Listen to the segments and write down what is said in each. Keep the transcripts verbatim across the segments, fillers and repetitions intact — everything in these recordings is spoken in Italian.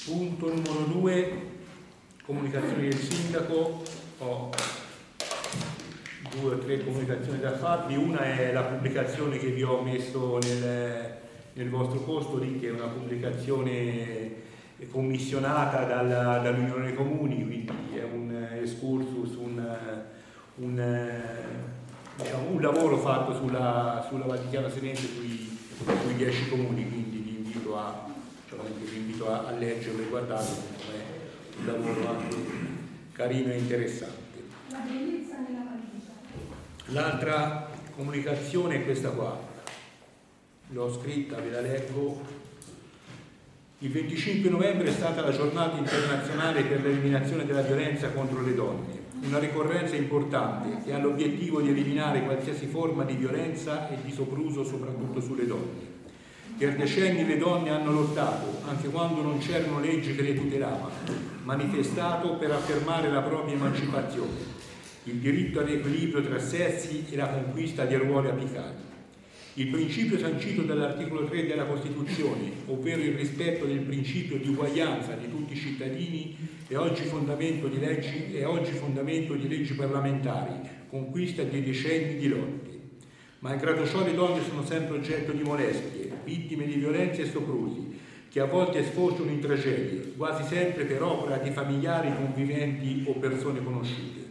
Punto numero due, comunicazioni del sindaco. Ho due o tre comunicazioni da farvi. Una è la pubblicazione che vi ho messo nel, nel vostro posto lì, che è una pubblicazione commissionata dalla, dall'Unione dei Comuni, quindi è un excursus, un, un, diciamo, un lavoro fatto sulla, sulla Valdichiana Senese sui, sui dieci comuni, quindi vi invito a, cioè, vi invito a, a leggerlo e guardarlo, è un lavoro anche carino e interessante. La bellezza nella valigia. L'altra comunicazione è questa qua, l'ho scritta, ve la leggo. Il venticinque novembre è stata la giornata internazionale per l'eliminazione della violenza contro le donne, una ricorrenza importante che ha l'obiettivo di eliminare qualsiasi forma di violenza e di sopruso soprattutto sulle donne. Per decenni le donne hanno lottato, anche quando non c'erano leggi che le tutelavano, manifestato per affermare la propria emancipazione, il diritto all'equilibrio tra sessi e la conquista dei ruoli apicali. Il principio sancito dall'articolo tre della Costituzione, ovvero il rispetto del principio di uguaglianza di tutti i cittadini, è oggi fondamento di leggi, è oggi fondamento di leggi parlamentari, conquista di decenni di lotte. Malgrado ciò le donne sono sempre oggetto di molestie, vittime di violenze e soprusi, che a volte sfociano in tragedie, quasi sempre per opera di familiari, conviventi o persone conosciute.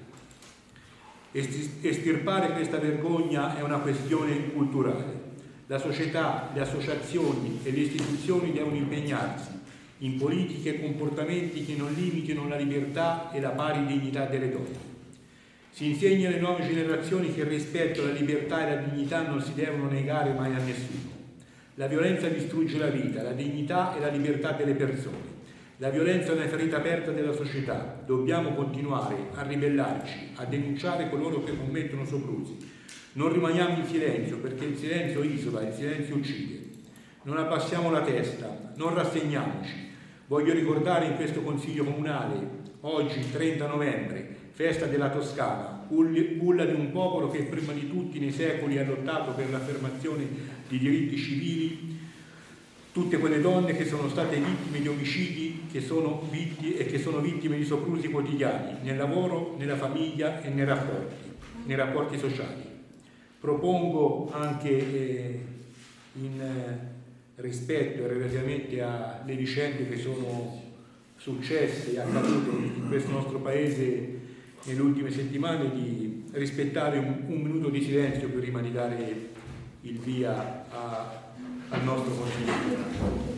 Estirpare questa vergogna è una questione culturale. La società, le associazioni e le istituzioni devono impegnarsi in politiche e comportamenti che non limitino la libertà e la pari dignità delle donne. Si insegna alle nuove generazioni che il rispetto, la libertà e la dignità non si devono negare mai a nessuno. La violenza distrugge la vita, la dignità e la libertà delle persone. La violenza è una ferita aperta della società. Dobbiamo continuare a ribellarci, a denunciare coloro che commettono soprusi. Non rimaniamo in silenzio, perché il silenzio isola, il silenzio uccide. Non abbassiamo la testa, non rassegniamoci. Voglio ricordare in questo Consiglio Comunale, oggi trenta novembre, festa della Toscana, culla di un popolo che prima di tutti nei secoli ha lottato per l'affermazione di diritti civili, tutte quelle donne che sono state vittime di omicidi che sono vittime, e che sono vittime di soprusi quotidiani nel lavoro, nella famiglia e nei rapporti, nei rapporti sociali. Propongo anche eh, in eh, rispetto e relativamente alle vicende che sono successe e accadute in questo nostro paese nelle ultime settimane di rispettare un, un minuto di silenzio prima di dare il via a al nostro Consiglio.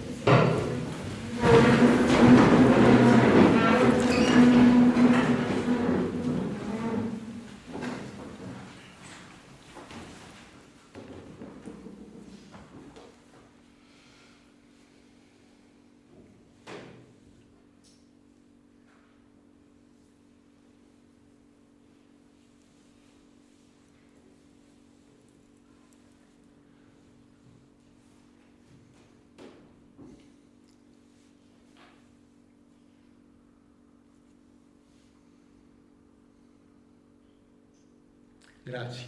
Grazie.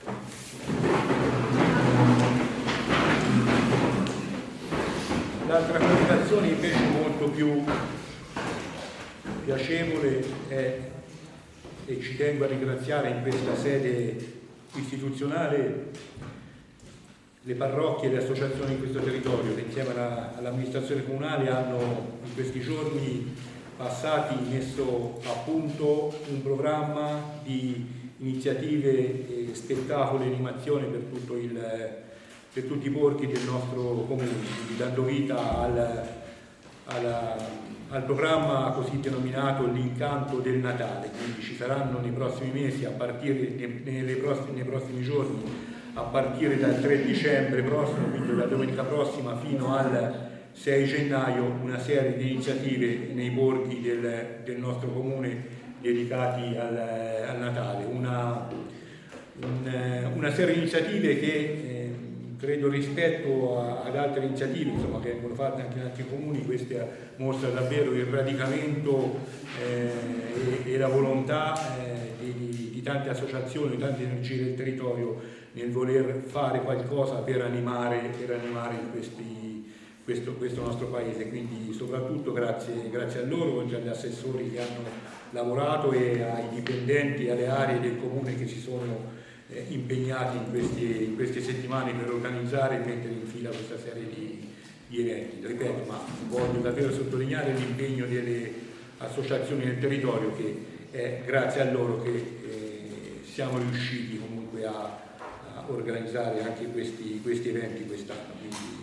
L'altra comunicazione invece molto più piacevole è, e ci tengo a ringraziare in questa sede istituzionale, le parrocchie e le associazioni in questo territorio che insieme alla, all'amministrazione comunale hanno in questi giorni passati messo a punto un programma di iniziative, spettacoli e animazione per, tutto il, per tutti i borghi del nostro comune, quindi dando vita al, al, al programma così denominato l'Incanto del Natale. Quindi ci saranno nei prossimi mesi, a partire nelle prossime, nei prossimi giorni, a partire dal tre dicembre prossimo, quindi la domenica prossima fino al sei gennaio, una serie di iniziative nei borghi del, del nostro comune dedicati al, al Natale, una, un, una serie di iniziative che eh, credo rispetto a, ad altre iniziative insomma, che vengono fatte anche in altri comuni, questa mostra davvero il radicamento eh, e, e la volontà eh, di, di tante associazioni, di tante energie del territorio nel voler fare qualcosa per animare, per animare questi questo, questo nostro paese, quindi soprattutto grazie, grazie a loro, oltre agli assessori che hanno lavorato e ai dipendenti e alle aree del comune che si sono eh, impegnati in, questi, in queste settimane per organizzare e mettere in fila questa serie di, di eventi. Ripeto, ma voglio davvero sottolineare l'impegno delle associazioni del territorio, che è grazie a loro che eh, siamo riusciti comunque a, a organizzare anche questi, questi eventi quest'anno. Quindi